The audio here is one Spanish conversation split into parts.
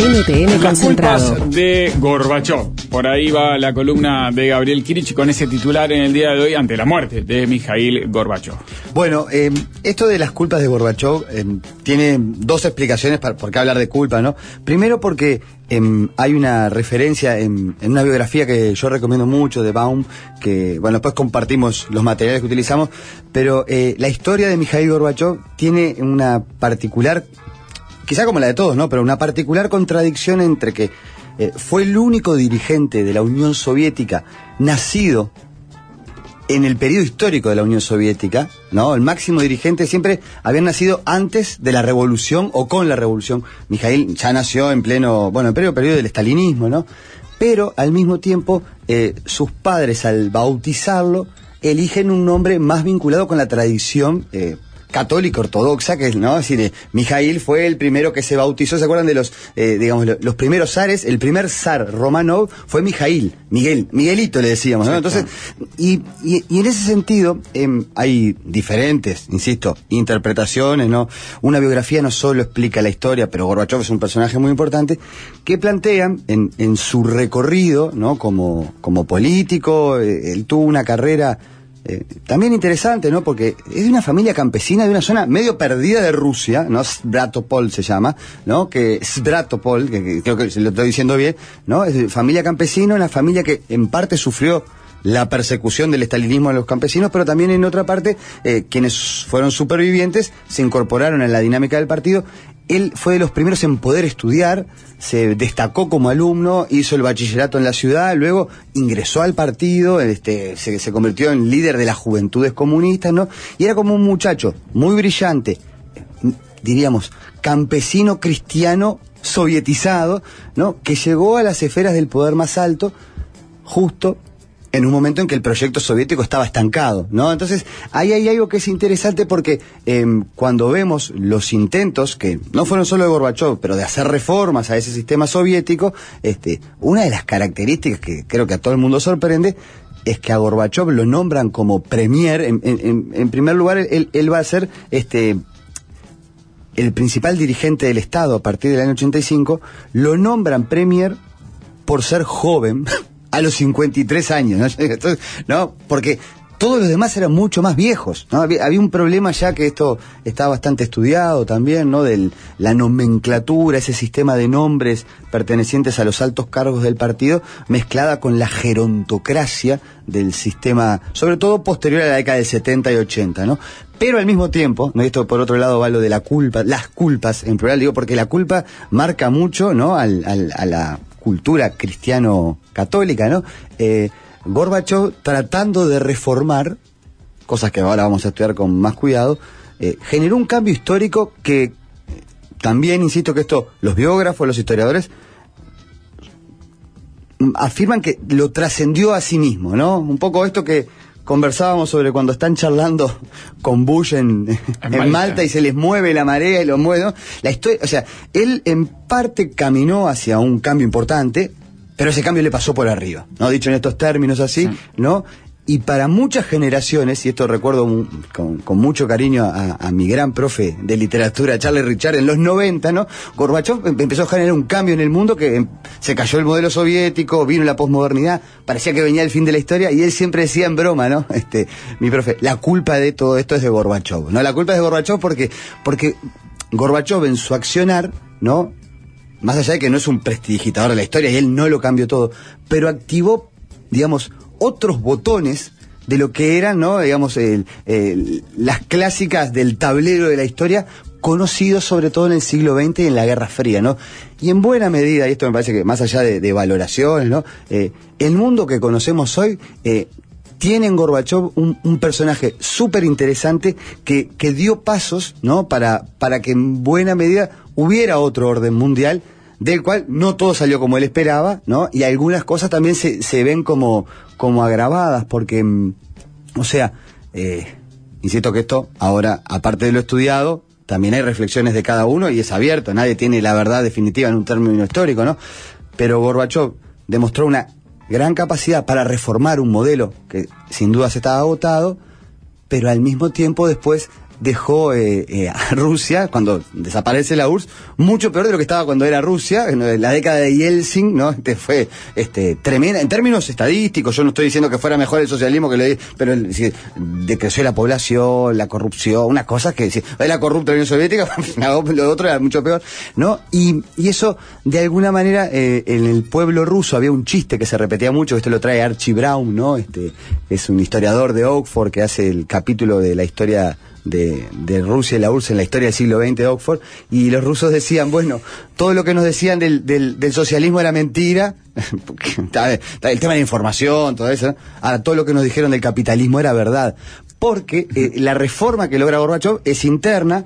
NTN Las Concentrado. culpas de Gorbachov. Por ahí va la columna de Gabriel Kirich con ese titular en el día de hoy ante la muerte de Mikhail Gorbachov. Bueno, esto de las culpas de Gorbachov tiene dos explicaciones por qué hablar de culpa, ¿no? Primero porque hay una referencia en una biografía que yo recomiendo mucho de Baum, que, bueno, después compartimos los materiales que utilizamos, pero la historia de Mikhail Gorbachov tiene una particular, quizá como la de todos, ¿no? Pero una particular contradicción entre que fue el único dirigente de la Unión Soviética nacido en el periodo histórico de la Unión Soviética, ¿no? El máximo dirigente siempre había nacido antes de la revolución o con la revolución. Mikhail ya nació en pleno periodo del estalinismo, ¿no? Pero al mismo tiempo sus padres, al bautizarlo, eligen un nombre más vinculado con la tradición católica ortodoxa, que es, ¿no? Es decir, Mijail fue el primero que se bautizó. ¿Se acuerdan de los los primeros zares? El primer zar Romanov fue Miguelito le decíamos, ¿no? Entonces, y en ese sentido hay diferentes, insisto, interpretaciones, ¿no? Una biografía no solo explica la historia, pero Gorbachov es un personaje muy importante, que plantean en su recorrido, ¿no? Como político, él tuvo una carrera también interesante, ¿no? Porque es de una familia campesina de una zona medio perdida de Rusia, ¿no? Svratopol se llama, ¿no? Que Svratopol, que creo que se lo estoy diciendo bien, ¿no? Es de familia campesina, una familia que en parte sufrió la persecución del estalinismo a los campesinos, pero también en otra parte, quienes fueron supervivientes se incorporaron en la dinámica del partido. Él fue de los primeros en poder estudiar, se destacó como alumno, hizo el bachillerato en la ciudad, luego ingresó al partido, se convirtió en líder de las juventudes comunistas, ¿no? Y era como un muchacho muy brillante, diríamos, campesino cristiano sovietizado, ¿no? Que llegó a las esferas del poder más alto justo en un momento en que el proyecto soviético estaba estancado, ¿no? Entonces, ahí hay algo que es interesante porque cuando vemos los intentos, que no fueron solo de Gorbachov, pero de hacer reformas a ese sistema soviético, una de las características que creo que a todo el mundo sorprende es que a Gorbachov lo nombran como premier. En primer lugar, él va a ser el principal dirigente del Estado a partir del año 85, lo nombran premier por ser joven a los 53 años, ¿no? Entonces, ¿no? Porque todos los demás eran mucho más viejos, ¿no? Había un problema ya que esto está bastante estudiado también, ¿no? De la nomenclatura, ese sistema de nombres pertenecientes a los altos cargos del partido, mezclada con la gerontocracia del sistema, sobre todo posterior a la década del 70 y 80, ¿no? Pero al mismo tiempo, ¿no? Esto por otro lado va lo de la culpa, las culpas en plural, digo, porque la culpa marca mucho, ¿no? A la cultura cristiano-católica, ¿no? Gorbachov, tratando de reformar, cosas que ahora vamos a estudiar con más cuidado, generó un cambio histórico que también, insisto que esto, los biógrafos, los historiadores, afirman que lo trascendió a sí mismo, ¿no? Un poco esto que conversábamos sobre cuando están charlando con Bush en Malta y se les mueve la marea y los mueve, ¿no? La historia, o sea, él en parte caminó hacia un cambio importante, pero ese cambio le pasó por arriba, ¿no? Dicho en estos términos así, sí, ¿no? Y para muchas generaciones, y esto recuerdo con mucho cariño a mi gran profe de literatura, Charles Richard, en los 90, ¿no? Gorbachov empezó a generar un cambio en el mundo, que se cayó el modelo soviético, vino la posmodernidad, parecía que venía el fin de la historia, y él siempre decía en broma, ¿no? Mi profe, la culpa de todo esto es de Gorbachov, ¿no? La culpa es de Gorbachov porque Gorbachov en su accionar, ¿no? Más allá de que no es un prestidigitador de la historia, y él no lo cambió todo, pero activó, digamos, otros botones de lo que eran, ¿no? Digamos, las clásicas del tablero de la historia, conocidos sobre todo en el siglo XX y en la Guerra Fría, ¿no? Y en buena medida, y esto me parece que más allá de valoraciones, ¿no? El mundo que conocemos hoy tiene en Gorbachov un personaje súper interesante que dio pasos, ¿no? Para que en buena medida hubiera otro orden mundial, del cual no todo salió como él esperaba, ¿no? Y algunas cosas también se ven como agravadas, porque, o sea, insisto que esto, ahora, aparte de lo estudiado, también hay reflexiones de cada uno y es abierto, nadie tiene la verdad definitiva en un término histórico, ¿no? Pero Gorbachov demostró una gran capacidad para reformar un modelo que sin duda se estaba agotado, pero al mismo tiempo después dejó a Rusia, cuando desaparece la URSS, mucho peor de lo que estaba cuando era Rusia. En la década de Yeltsin, ¿no? Fue tremenda, en términos estadísticos. Yo no estoy diciendo que fuera mejor el socialismo que pero decreció la población, la corrupción, unas cosas que era corrupta la Unión Soviética, lo otro era mucho peor, ¿no? Y eso, de alguna manera, en el pueblo ruso había un chiste que se repetía mucho, esto lo trae Archie Brown, ¿no? Es un historiador de Oxford que hace el capítulo de la historia de Rusia y la URSS en la historia del siglo XX de Oxford, y los rusos decían, bueno, todo lo que nos decían del socialismo era mentira, porque el tema de la información, todo eso, ¿no? Ahora, todo lo que nos dijeron del capitalismo era verdad, porque la reforma que logra Gorbachev es interna,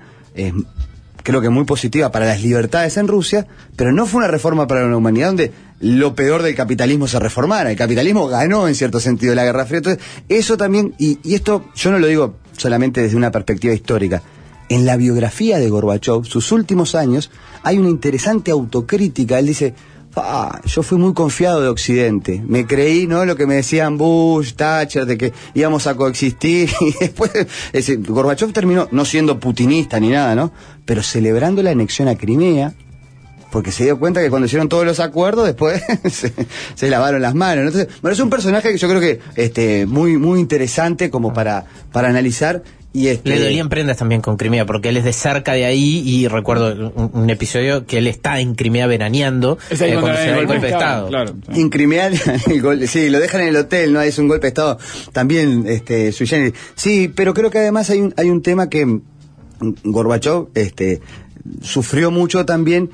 creo que muy positiva para las libertades en Rusia, pero no fue una reforma para la humanidad donde lo peor del capitalismo se reformara. El capitalismo ganó en cierto sentido la Guerra Fría. Entonces, eso también, y esto yo no lo digo solamente desde una perspectiva histórica. En la biografía de Gorbachev, sus últimos años, hay una interesante autocrítica. Él dice, yo fui muy confiado de Occidente, me creí, ¿no?, lo que me decían Bush, Thatcher, de que íbamos a coexistir, y después Gorbachev terminó no siendo putinista ni nada, ¿no?, pero celebrando la anexión a Crimea, porque se dio cuenta que cuando hicieron todos los acuerdos, después se lavaron las manos, ¿no? Entonces, bueno, es un personaje que yo creo que muy, muy interesante como para analizar. Le dolían prendas también con Crimea, porque él es de cerca de ahí, y recuerdo un episodio que él está en Crimea veraneando cuando se da el golpe de Estado. Claro. En Crimea, sí, lo dejan en el hotel, ¿no? Es un golpe de Estado también sui generis. Sí, pero creo que además hay un tema que Gorbachev sufrió mucho también,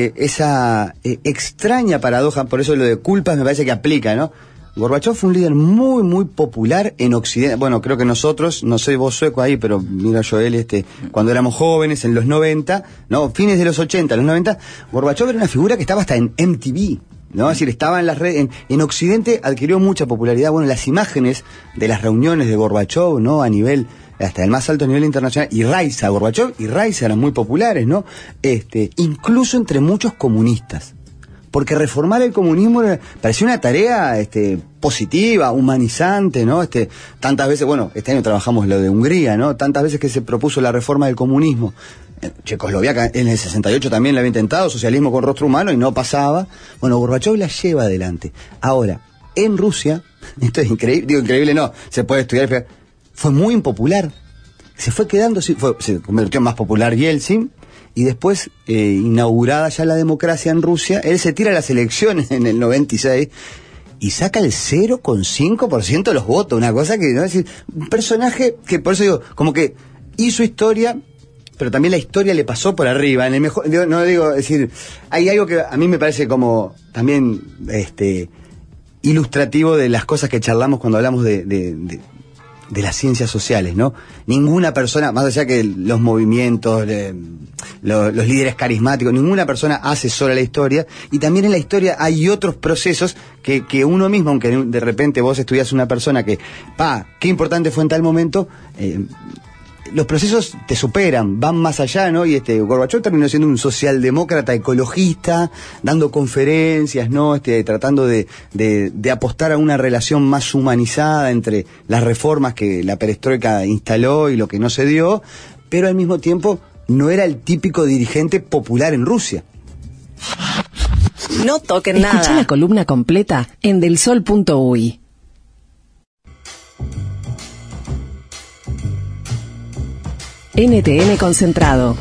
esa extraña paradoja, por eso lo de culpas me parece que aplica, ¿no? Gorbachev fue un líder muy, muy popular en Occidente. Bueno, creo que nosotros, no sé vos sueco ahí, pero mira Joel, cuando éramos jóvenes, en los 90, no, fines de los 80, los 90, Gorbachev era una figura que estaba hasta en MTV, ¿no? Es decir, estaba en las redes, en Occidente adquirió mucha popularidad. Bueno, las imágenes de las reuniones de Gorbachev, ¿no?, a nivel, hasta el más alto nivel internacional, y Raisa, Gorbachev y Raisa eran muy populares, ¿no? Incluso entre muchos comunistas. Porque reformar el comunismo parecía una tarea positiva, humanizante, ¿no? Tantas veces, bueno, este año trabajamos lo de Hungría, ¿no? Tantas veces que se propuso la reforma del comunismo. Checoslovaquia en el 68 también la había intentado, socialismo con rostro humano, y no pasaba. Bueno, Gorbachev la lleva adelante. Ahora, en Rusia, esto es increíble, digo increíble no, se puede estudiar, fue muy impopular. Se fue quedando, se convirtió en más popular Yeltsin, y después, inaugurada ya la democracia en Rusia, él se tira a las elecciones en el 96 y saca el 0,5% de los votos, una cosa que, ¿no?, es decir, un personaje que, por eso digo, como que hizo historia, pero también la historia le pasó por arriba, en el mejor, no digo, es decir, hay algo que a mí me parece como también ilustrativo de las cosas que charlamos cuando hablamos de las ciencias sociales, ¿no? Ninguna persona, más allá que los movimientos, los líderes carismáticos, ninguna persona hace sola la historia, y también en la historia hay otros procesos que uno mismo, aunque de repente vos estudias una persona que, qué importante fue en tal momento, los procesos te superan, van más allá, ¿no? Y Gorbachev terminó siendo un socialdemócrata ecologista, dando conferencias, ¿no? Tratando de apostar a una relación más humanizada entre las reformas que la perestroika instaló y lo que no se dio, pero al mismo tiempo no era el típico dirigente popular en Rusia. No toquen nada. Escucha la columna completa en delsol.uy. NTN Concentrado.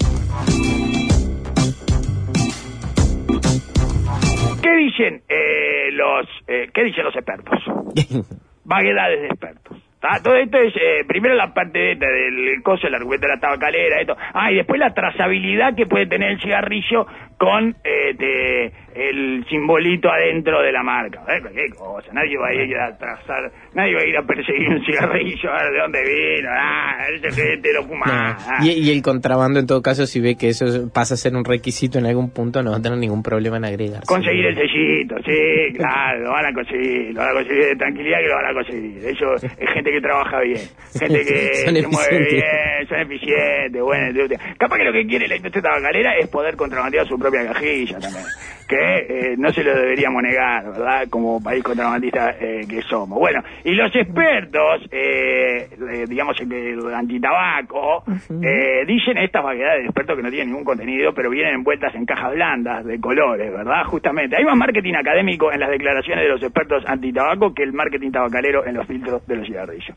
¿Qué dicen los expertos? Vaguedades de expertos. Todo esto es, primero la parte del coso, el argumento de la tabacalera, esto. Y después la trazabilidad que puede tener el cigarrillo con el simbolito adentro de la marca. Cualquier cosa, nadie va a ir a trazar, nadie va a ir a perseguir un cigarrillo, a ver de dónde vino, ese que lo fuma. Y el contrabando, en todo caso, si ve que eso pasa a ser un requisito en algún punto, no va a tener ningún problema en agregarse. Conseguir el sellito, sí, claro, lo van a conseguir de tranquilidad, que lo van a conseguir. Eso es gente que trabaja bien, gente que se mueve bien, son eficientes, bueno. Capaz que lo que quiere la industria tabacalera es poder contrabandear su propia cajilla también. que no se lo deberíamos negar, ¿verdad? Como país contrabandista que somos. Bueno, y los expertos, digamos el antitabaco, dicen estas variedades de expertos que no tienen ningún contenido, pero vienen envueltas en cajas blandas de colores, ¿verdad? Justamente. Hay más marketing académico en las declaraciones de los expertos antitabaco que el marketing tabacalero en los filtros de los cigarrillos.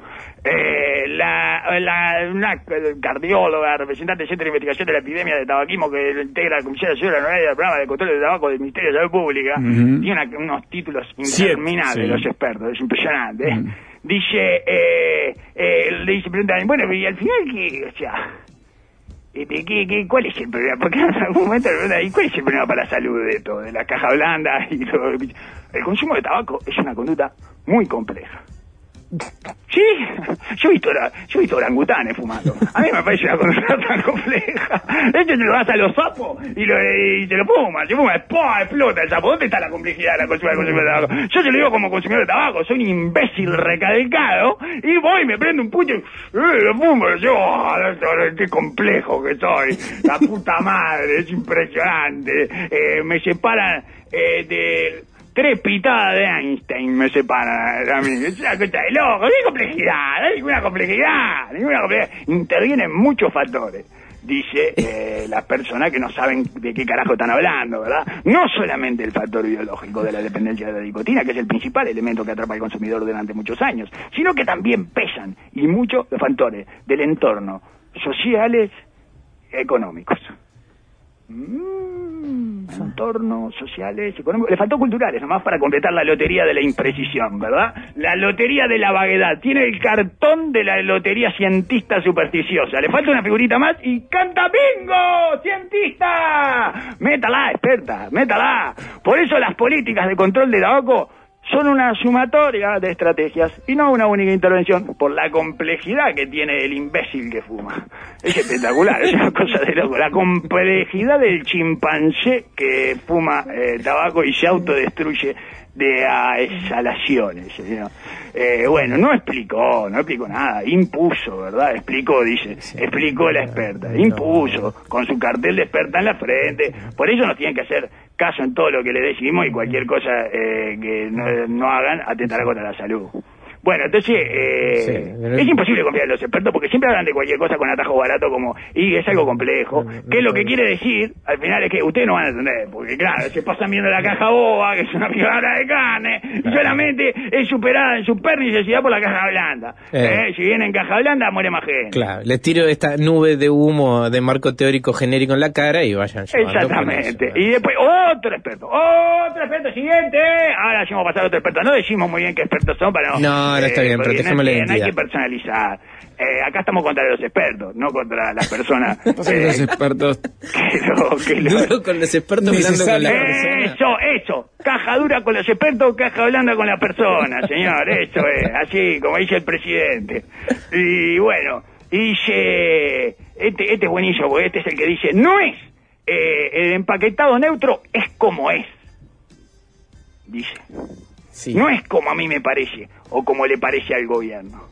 Una cardióloga, representante del Centro de Investigación de la Epidemia de Tabaquismo que integra la Comisión Nacional del Programa de Control del Tabaco del Ministerio de Salud Pública, tiene unos títulos interminables los expertos, es impresionante. Dice, preguntan, bueno, y al final, ¿qué? O sea, ¿cuál es el problema? Porque en algún momento le preguntan, ¿y cuál es el problema para la salud de esto? De la caja blanda y todo. El consumo de tabaco es una conducta muy compleja. Sí, yo he visto orangutanes fumando. A mí me parece una cosa tan compleja. Te lo das a los sapos y te lo fuman. Se fuma, explota el sapo. ¿Dónde está la complejidad de la consumo de tabaco? Yo te lo digo como consumidor de tabaco. Soy un imbécil recalcado y voy, me prendo un pucho y lo fumo. Yo, qué complejo que soy. La puta madre, es impresionante. Me separan de... 3 pitadas de Einstein me separan a mí. Es una cosa de loco. No hay complejidad, no hay ninguna complejidad. Intervienen muchos factores, dice las personas que no saben de qué carajo están hablando, ¿verdad? No solamente el factor biológico de la dependencia de la nicotina, que es el principal elemento que atrapa al consumidor durante muchos años, sino que también pesan, y muchos, los factores del entorno, sociales, económicos. Entornos sociales, económicos, le faltó culturales nomás para completar la lotería de la imprecisión, ¿verdad? La lotería de la vaguedad, tiene el cartón de la lotería cientista supersticiosa, le falta una figurita más y canta bingo, cientista, métala, experta, métala. Por eso las políticas de control de tabaco son una sumatoria de estrategias y no una única intervención, por la complejidad que tiene el imbécil que fuma. Es espectacular, es una cosa de loco. La complejidad del chimpancé que fuma tabaco y se autodestruye de exhalaciones, ¿no? Bueno, no explicó nada, impuso, ¿verdad? Explicó la experta, impuso, con su cartel de experta en la frente. Por eso nos tienen que hacer caso en todo lo que le decimos y cualquier cosa que no hagan atentará contra la salud. Bueno, entonces, es imposible confiar en los expertos porque siempre hablan de cualquier cosa con atajo barato como, y es algo complejo, que lo que quiere decir, al final es que ustedes no van a entender, porque claro, se pasan viendo la caja boba, que es una picadora de carne, y solamente es superada en su necesidad por la caja blanda. Si viene en caja blanda, muere más gente. Claro, les tiro esta nube de humo de marco teórico genérico en la cara y vayan llevando. Exactamente. Y después, otro experto, siguiente. Ahora decimos pasar a otro experto. No decimos muy bien qué expertos son para no, está bien, protejemos la identidad. No hay que personalizar. Acá estamos contra los expertos, no contra las personas. Los expertos. Duro con los expertos, blando con la persona. Eso. Caja dura con los expertos, caja blanda con la persona, señor. Eso es, así como dice el presidente. Y bueno, dice, este es buenísimo, porque este es el que dice, no es, el empaquetado neutro es como es. Dice. Sí. No es como a mí me parece, o como le parece al gobierno.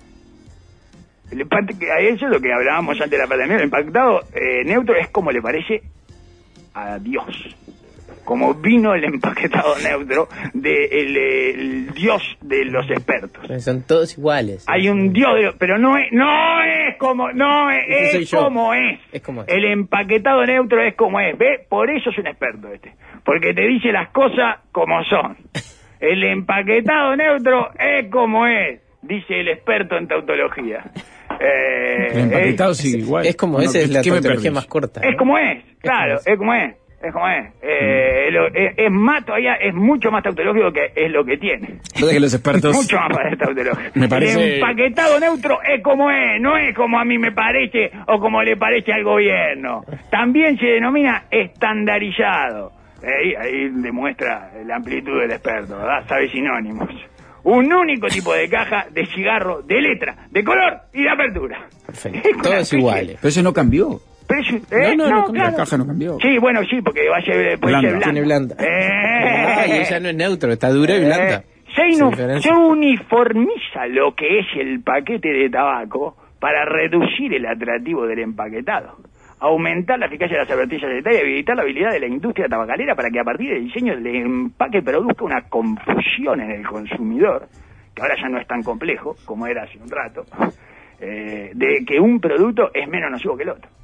Eso es lo que hablábamos antes de la pandemia. El empaquetado neutro es como le parece a Dios. Como vino el empaquetado neutro del Dios de los expertos. Son todos iguales. Hay un Dios, pero no es como es como es. Es como es. El empaquetado neutro es como es. ¿Ve? Por eso es un experto porque te dice las cosas como son. El empaquetado neutro es como es, dice el experto en tautología. El empaquetado sí, igual. Es como es la tautología más corta. Es como es, claro, es como es. Es más todavía, es mucho más tautológico que es lo que tiene. Entonces que los expertos... mucho más para el tautológico. Me parece... El empaquetado neutro es como es, no es como a mí me parece o como le parece al gobierno. También se denomina estandarizado. Ahí demuestra la amplitud del experto, ¿verdad? Sabe sinónimos. Un único tipo de caja, de cigarro, de letra, de color y de apertura. Perfecto. Todos iguales. Pero eso no cambió. Pero eso, no, claro. La caja no cambió. Sí, bueno, sí, porque puede ser blanda. Tiene blanda. Y ella no es neutro, está dura y blanda. Se uniformiza lo que es el paquete de tabaco para reducir el atractivo del empaquetado. aumentar la eficacia de las advertencias sanitarias y evitar la habilidad de la industria tabacalera para que a partir del diseño del empaque produzca una confusión en el consumidor, que ahora ya no es tan complejo como era hace un rato, de que un producto es menos nocivo que el otro.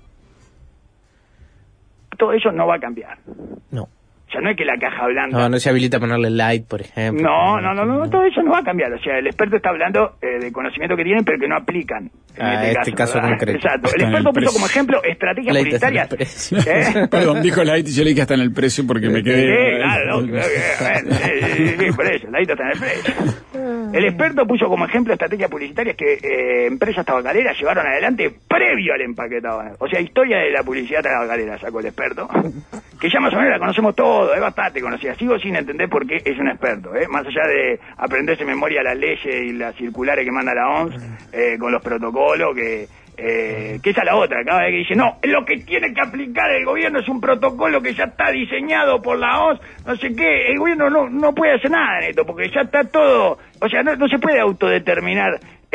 Todo eso no va a cambiar. No. O sea, no es que la caja blanda... No se habilita ponerle light, por ejemplo. No, todo eso no va a cambiar. O sea, el experto está hablando de conocimiento que tienen, pero que no aplican en este caso concreto. Exacto. El experto puso como ejemplo estrategias publicitarias. Perdón, dijo light y yo le dije hasta en el precio porque me quedé... Claro, por eso, light está en el precio. El experto puso como ejemplo estrategias publicitarias que empresas tabacaleras llevaron adelante previo al empaquetado. O sea, historia de la publicidad tabacalera sacó el experto, que ya más o menos la conocemos todos. Es bastante conocida, sigo sin entender por qué es un experto, más allá de aprenderse de memoria las leyes y las circulares que manda la OMS, con los protocolos, que esa es la otra, cada vez que dice, no, lo que tiene que aplicar el gobierno es un protocolo que ya está diseñado por la OMS, no sé qué, el gobierno no puede hacer nada en esto, porque ya está todo, o sea, no se puede autodeterminar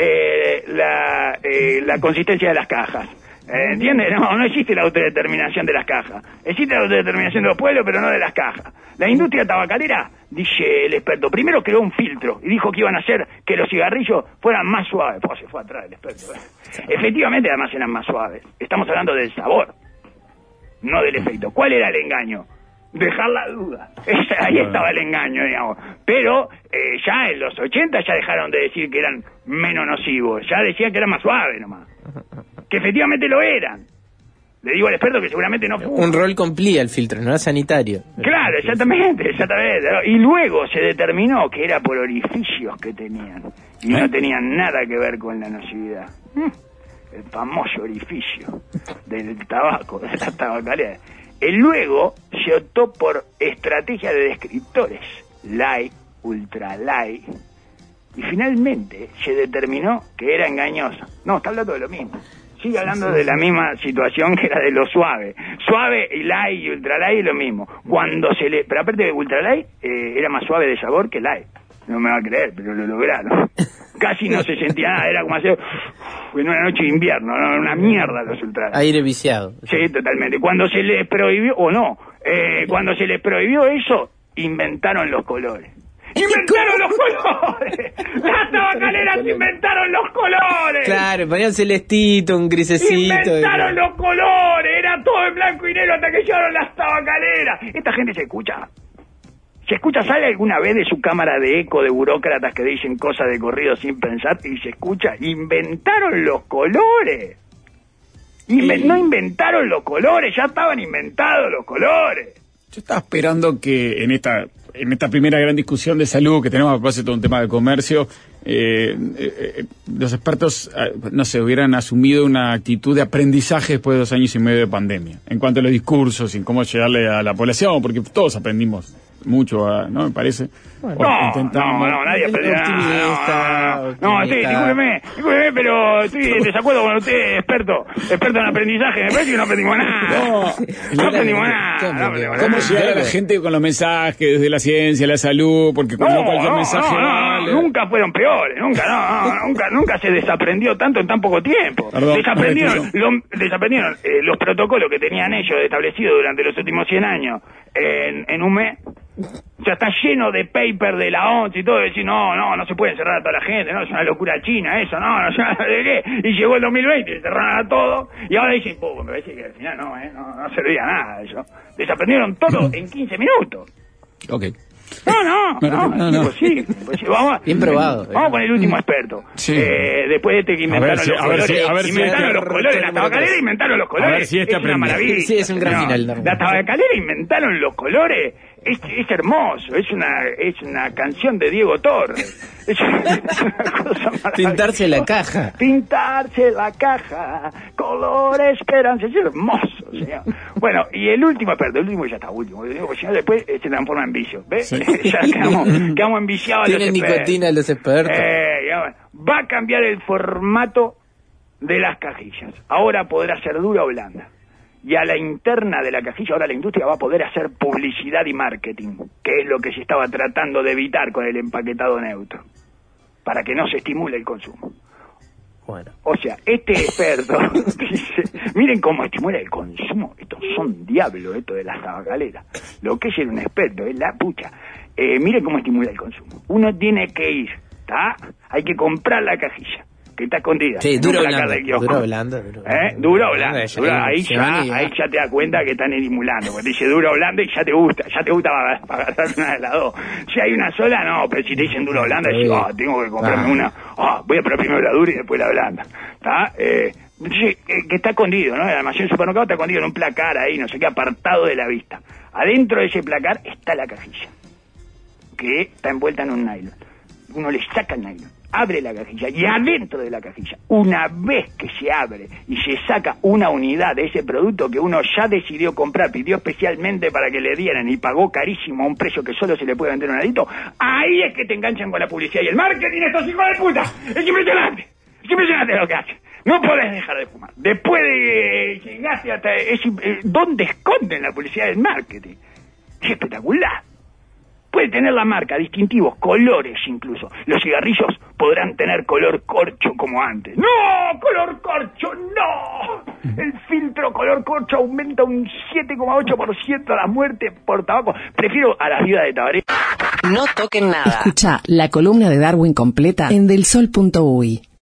la consistencia de las cajas. ¿Entiendes? No existe la autodeterminación de las cajas. Existe la autodeterminación de los pueblos, pero no de las cajas. La industria tabacalera, dice el experto, primero creó un filtro y dijo que iban a hacer que los cigarrillos fueran más suaves. Pues se fue atrás el experto. Efectivamente, además eran más suaves. Estamos hablando del sabor, no del efecto. ¿Cuál era el engaño? Dejar la duda. Ahí estaba el engaño, digamos. Pero ya en los 80 ya dejaron de decir que eran menos nocivos. Ya decían que eran más suaves nomás. Que efectivamente lo eran. Le digo al experto que seguramente no fue. Un rol cumplía el filtro, no era sanitario. Claro, exactamente. Y luego se determinó que era por orificios que tenían. Y no tenían nada que ver con la nocividad. El famoso orificio del tabaco, de la tabacalera. Luego se optó por estrategia de descriptores. Light, ultra light. Y finalmente se determinó que era engañosa. No, está hablando de lo mismo. Sigue hablando de la misma situación que era de lo suave. Suave y light y ultra light es lo mismo. Pero aparte de ultra light, era más suave de sabor que light. No me va a creer, pero lo lograron. Casi no se sentía nada, era como hacer en una noche de invierno, ¿no? Una mierda los ultra light. Aire viciado. Sí, totalmente. Cuando se les prohibió, cuando se les prohibió eso, inventaron los colores. ¡Inventaron los colores! ¡Las tabacaleras inventaron los colores! Claro, ponían celestito, un grisecito. ¡Inventaron los colores! Era todo en blanco y negro hasta que llegaron las tabacaleras. Esta gente se escucha. ¿Sale alguna vez de su cámara de eco de burócratas que dicen cosas de corrido sin pensar y se escucha? ¡Inventaron los colores! No inventaron los colores, ya estaban inventados los colores. Yo estaba esperando que en esta primera gran discusión de salud que tenemos a propósito de un tema de comercio, los expertos, no sé, hubieran asumido una actitud de aprendizaje después de 2 años y medio de pandemia, en cuanto a los discursos y en cómo llegarle a la población, porque todos aprendimos mucho, ¿no? Me parece. Bueno, no, nadie aprendió nada. No, sí, discúlpeme, pero estoy en desacuerdo con usted, experto en aprendizaje. Me parece que no aprendimos nada. No aprendimos nada. ¿Cómo llegar a la gente con los mensajes desde la ciencia, la salud? Porque cuando cualquier mensaje vale. Nunca fueron peores, nunca se desaprendió tanto en tan poco tiempo. Desaprendieron los protocolos que tenían ellos establecidos durante los últimos 100 años en un mes. O sea, está lleno de paper de la OMS y todo, de decir, no se puede encerrar a toda la gente, no, es una locura china eso, no sé de qué. Y llegó el 2020 y cerraron a todo, y ahora dicen, me parece que al final no servía nada eso. Desaprendieron todo en 15 minutos. Ok. No. Imposible. Vamos, bien probado. Vamos con el último experto. Sí. Después de este que inventaron los colores. Inventaron los colores. La tabacalera inventaron los colores. A ver si es una maravilla. Sí, es un gran final. La tabacalera inventaron los colores. Es hermoso. Es una canción de Diego Torres. Es una cosa maravillosa. Pintarse la caja. Pintarse la caja. Color esperanza. Es hermoso, señor. Bueno, y el último experto. El último ya está último. Porque si no, después se transforma en vicio. ¿Ves? Sí. Ya quedamos enviciados. Tienen nicotina los expertos. Va a cambiar el formato de las cajillas. Ahora podrá ser dura o blanda. Y a la interna de la cajilla, ahora la industria va a poder hacer publicidad y marketing, que es lo que se estaba tratando de evitar con el empaquetado neutro, para que no se estimule el consumo. Bueno. O sea, este experto dice, miren cómo estimula el consumo. Estos son diablos, esto de las tabacaleras. Lo que es ser un experto es la pucha. Miren cómo estimula el consumo. Uno tiene que ir, ¿está? Hay que comprar la cajilla, que está escondida. Sí, duro blando. Duro blando. Ahí ya te das cuenta que están estimulando. Porque te dice duro blando y ya te gusta para agarrar una de las dos. Si hay una sola, no, pero si te dicen duro blando, decís, tengo que comprarme una. Voy a probar primero la dura y después la blanda. ¿Está? Que está escondido, ¿no? El almacén del supermercado está escondido en un placar ahí, no sé qué, apartado de la vista. Adentro de ese placar está la cajilla, que está envuelta en un nylon. Uno le saca el nylon, abre la cajilla y adentro de la cajilla, una vez que se abre y se saca una unidad de ese producto que uno ya decidió comprar, pidió especialmente para que le dieran y pagó carísimo a un precio que solo se le puede vender a un adicto, ahí es que te enganchan con la publicidad y el marketing, estos hijos de puta. Es impresionante lo que hacen. No podés dejar de fumar. Después de llegaste hasta... ¿Dónde esconden la publicidad del marketing? Es espectacular. Puede tener la marca, distintivos, colores incluso. Los cigarrillos podrán tener color corcho como antes. ¡No! ¡Color corcho! ¡No! El filtro color corcho aumenta un 7,8% la muerte por tabaco. Prefiero a las viudas de Tabaré. No toquen nada. Escucha la columna de Darwin completa en delsol.uy.